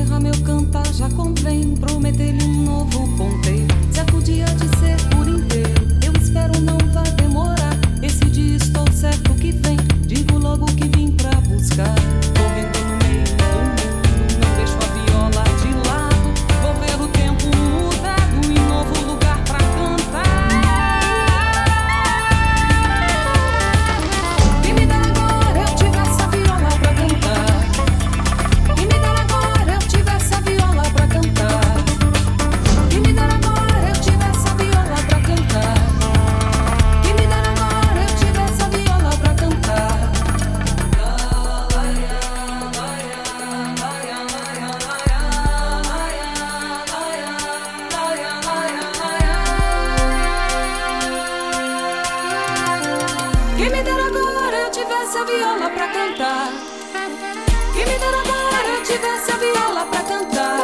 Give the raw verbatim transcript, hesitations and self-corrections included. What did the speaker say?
encerrar meu cantar já convém prometer-lhe um novo ponteiro. Certo dia de ser por inteiro, eu espero não vai demorar. Esse dia estou certo que vem, digo logo que vim pra buscar. Tô vindo no meio do mundo, não deixo a viola de lado. Vou ver o tempo mudado e novo lugar pra cantar. Quem me dera agora eu tivesse a viola pra cantar. Quem me dera agora eu tivesse a viola pra cantar. Quem me dera agora eu tivesse a viola pra cantar. Quem me dera agora eu tivesse a viola pra cantar. Quem me dera agora eu tivesse a viola pra cantar. Quem me dera agora eu tivesse a viola pra cantar.